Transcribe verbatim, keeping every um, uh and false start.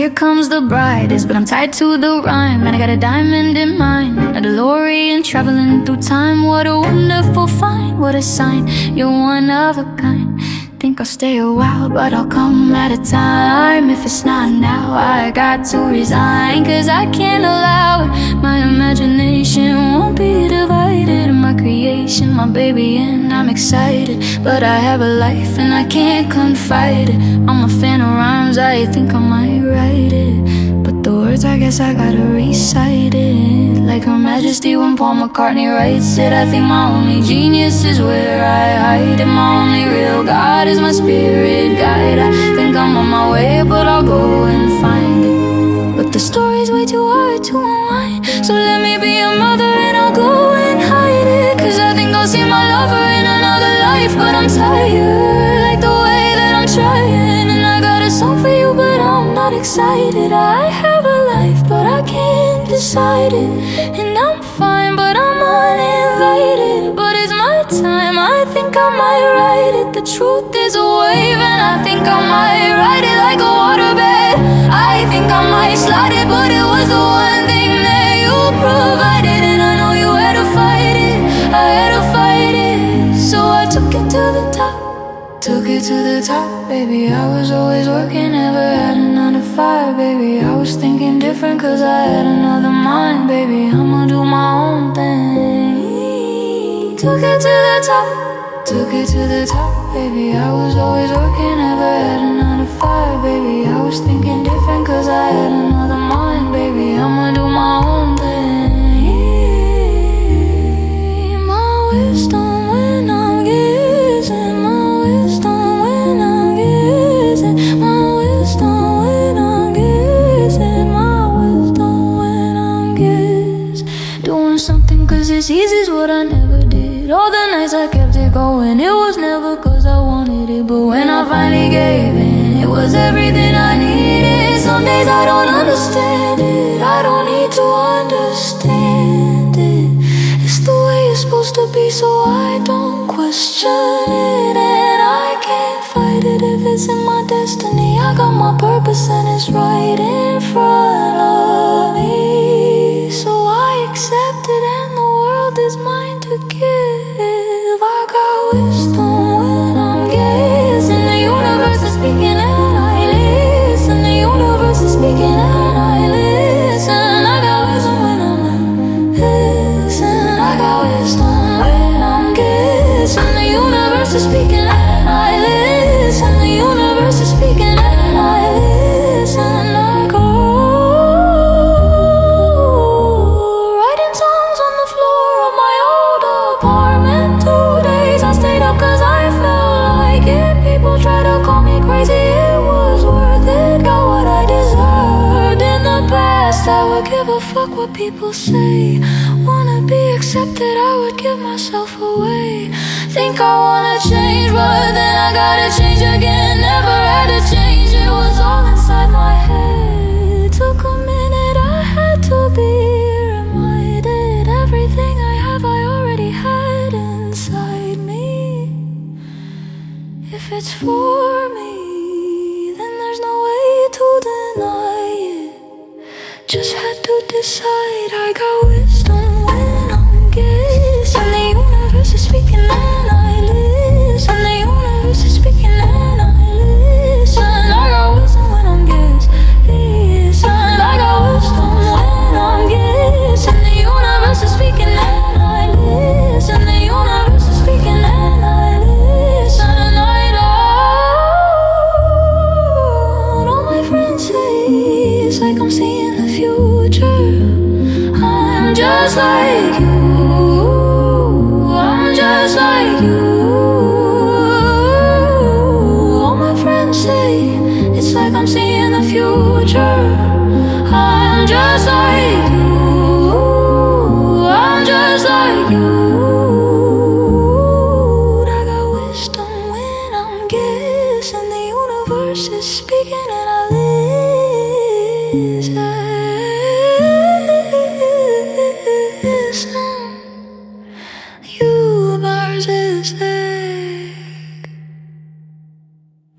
here comes the brightest, but I'm tied to the rhyme, and I got a diamond in mine, a DeLorean traveling through time. What a wonderful find, what a sign, you're one of a kind. Think I'll stay a while, but I'll come at a time. If it's not now, I got to resign, cause I can't allow it. My imagination won't be divided. My creation, my baby, and I'm excited, but I have a life and I can't confide it. I'm a fan of rhymes, I think I might write it, but the words, I guess I gotta recite it. Like Her Majesty when Paul McCartney writes it. I think my only genius is where I hide it. My only real God is my spirit guide. I think I'm on my way, but I'll go and find it. But the story's way too hard to unwind, so let me be a mother and I'll go and hide it. Cause I think I'll see my lover in another life, but I'm tired, like the way that I'm trying. And I got a song for you, but I'm not excited. I have a life, but I can't decide it. And I'm fine, but I'm uninvited. But it's my time, I think I might write it. The truth is a wave, and I think I might ride it like a waterbed. I think I might slide it, but it was the one thing that you provided. And I know you had to fight it, I had to fight it. So I took it to the top, took it to the top, baby. I was always working, never had a nine to five, baby. I was thinking different cause I had another mind, baby. I'ma do my own thing. Took it to the top, took it to the top, baby. I was always working, never had a nine to five, baby. I was thinking different cause I had another mind, baby. I'ma do my own thing. My wisdom when I'm guessing, my wisdom when I'm guessing, my wisdom when I'm guessing, my wisdom when I'm guessing. Doing something cause it's easy is what I never did. All the nights I kept it going, it was never cause I wanted it, but when I finally gave in, it was everything I needed. Some days I don't understand it, I don't need to understand it. It's the way it's supposed to be, so I don't question it. And I can't fight it if it's in my destiny. I got my purpose and it's right in front of me, so I accept it and the world is mine to give. I got wisdom when I'm guessing, the universe is speaking and I listen. The universe is speaking and I listen. I got wisdom when I'm listening. I got wisdom when I'm guessing. The universe is speaking and I listen. The universe is speaking and I listen. I go writing songs on the floor of my old apartment. Two days I stayed up cause I felt like it. People try to call me crazy, it was worth it. Got what I deserved in the past. I would give a fuck what people say. Wanna be accepted, I would give myself away. Think I wanna change, but then I gotta change again. Never had to change, it was all inside my head. Took a minute, I had to be reminded. Everything I have I already had inside me. If it's for me, then there's no way to deny it. Just had to decide. I got wisdom when I'm guessing. The universe is speaking and I listen. The universe is speaking and I listen. I got wisdom when I'm guessing. I got wisdom when I'm guessing. The universe is speaking and I listen. The universe is speaking and I listen. I don't. All my friends say it's like I'm seeing the future. I'm just like you, I'm just like you.